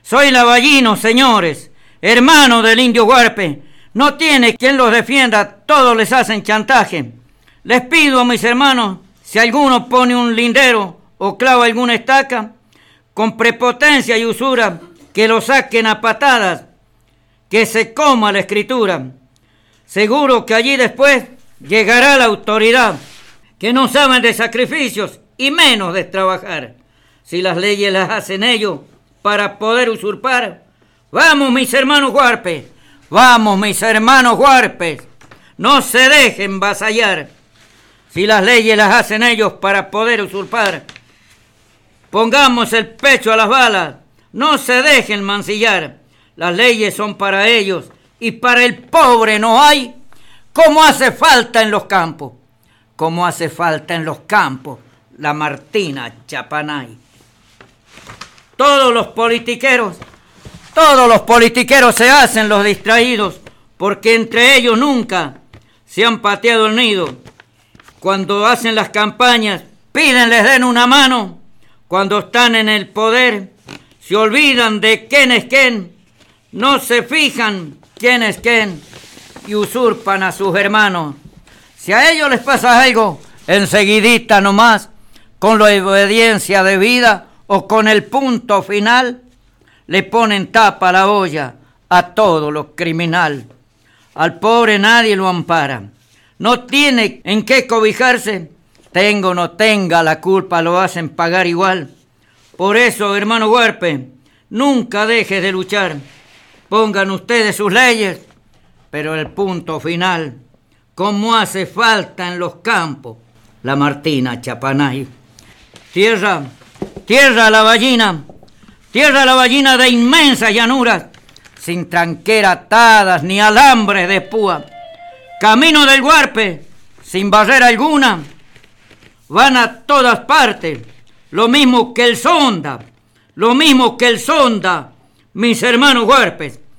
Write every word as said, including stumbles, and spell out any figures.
Soy Lavallino, señores, hermano del indio Huarpe. No tiene quien los defienda, todos les hacen chantaje. Les pido a mis hermanos, si alguno pone un lindero o clava alguna estaca, con prepotencia y usura, que lo saquen a patadas, que se coma la escritura. Seguro que allí después llegará la autoridad, que no saben de sacrificios y menos de trabajar. Si las leyes las hacen ellos para poder usurpar, vamos mis hermanos Huarpes, vamos mis hermanos Huarpes, no se dejen vasallar. Si las leyes las hacen ellos para poder usurpar, pongamos el pecho a las balas, no se dejen mancillar. Las leyes son para ellos y para el pobre no hay, como hace falta en los campos, como hace falta en los campos la Martina Chapanay. Todos los politiqueros, todos los politiqueros se hacen los distraídos, porque entre ellos nunca se han pateado el nido. Cuando hacen las campañas, piden les den una mano. Cuando están en el poder, se olvidan de quién es quién, no se fijan quién es quién y usurpan a sus hermanos. Si a ellos les pasa algo, enseguidita nomás, con la obediencia debida o con el punto final, le ponen tapa a la olla a todo lo criminal. Al pobre nadie lo ampara, no tiene en qué cobijarse, tenga o no tenga la culpa lo hacen pagar igual. Por eso, hermano Huarpe, nunca dejes de luchar, pongan ustedes sus leyes, pero el punto final, como hace falta en los campos, la Martina Chapanay. Tierra, tierra lavallina, tierra lavallina de inmensas llanuras, sin tranquera atadas ni alambres de púa. Camino del Huarpe, sin barrera alguna, van a todas partes, lo mismo que el sonda, lo mismo que el sonda, mis hermanos Huarpes.